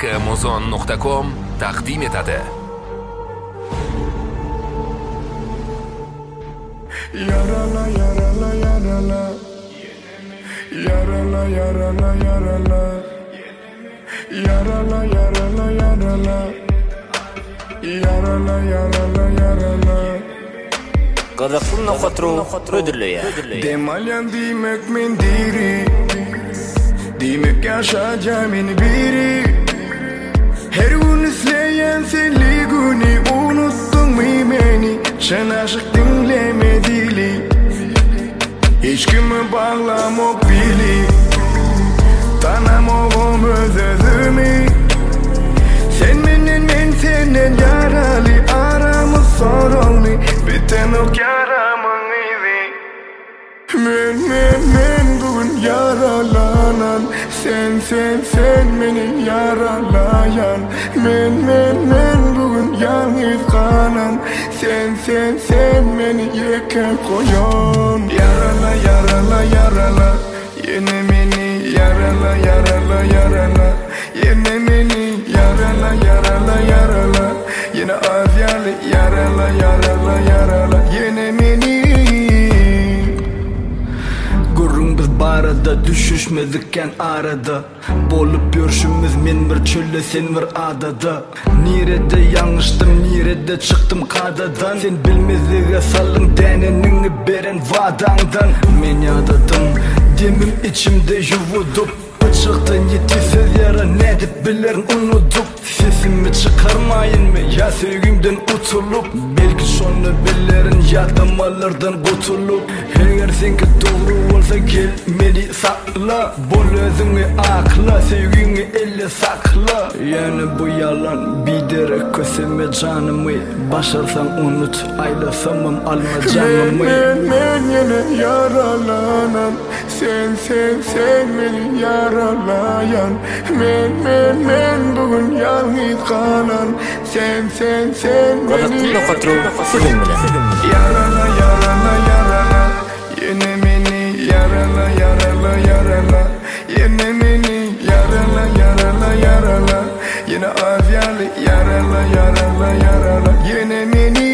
Muzon.com taqdim etadi. Yarala yarala yarala Yarala yarala yarala Yarala yarala yarala Yarala yarala yarala Qazaxsın noqatru ödürlüye. Demalyan demek men diri Demek yaşayacağım biri Her gün izleyen senliguni unuttun mu beni Sen aşık dinlemedili Hiç kimi bağlamak bili Tanamağım özümü Sen menden men senden yaralı Aramız sorunlu Biten ok yaramın izi Men bugün yaralanan Sen beni yaralayan Men bugün yalnız kalan Sen beni yeken koyan Yarala yarala yarala Yine beni yarala yarala yarala Yine beni yarala yarala yarala Yine azyalı yarala yarala yarala Yine beni Gurrun biz barada düşüşmedikken arada Bolup görüşümüz men bir çölle sen bir adada Nirede yanlıştım nirede çıktım kadadan Sen bilmezliğe sallın denenini beren vadandan Men yadadım demim içimde yuvudup Çıktın yetisiz yara ne dip bilerin unutup Sesimi çıkarmayın mı ya sevgimden utulup Belki şonu bilerin yadamalardan kurtulup Eğer senki doğru olsa gel beni sakla Bol özünü akla sevgini elle sakla Yani bu yalan biderek köseme canımı Başarsan unut aylasamam alma canımı Men yine yaralanan Sen beni yaralayan Men bugün yalnız kalan Sen Qazaxsın beni noqatru ödürlüye. Yarala yarala yarala Yine beni yarala yarala yarala Yine beni yarala yarala yarala Yine azyalı yarala yarala yarala Yine beni